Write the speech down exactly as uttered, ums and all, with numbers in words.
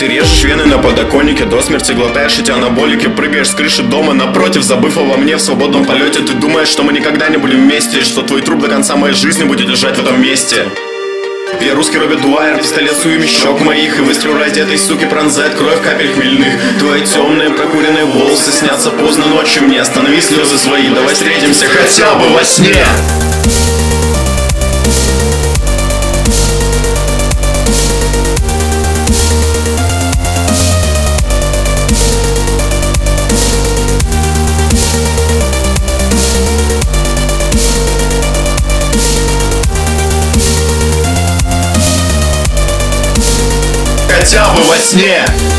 Ты режешь вены на подоконнике, до смерти глотаешь эти анаболики. Прыгаешь с крыши дома напротив, забыв обо мне в свободном полете. Ты думаешь, что мы никогда не будем вместе, что твой труп до конца моей жизни будет лежать в этом месте. Я русский Роберт Дуайер, пистолет суеми щек моих, и выстрел ради этой суки пронзает кровь капель хмельных. Твои темные прокуренные волосы снятся поздно ночью мне. Останови слезы свои, давай встретимся хотя бы во сне. Хотя бы во сне.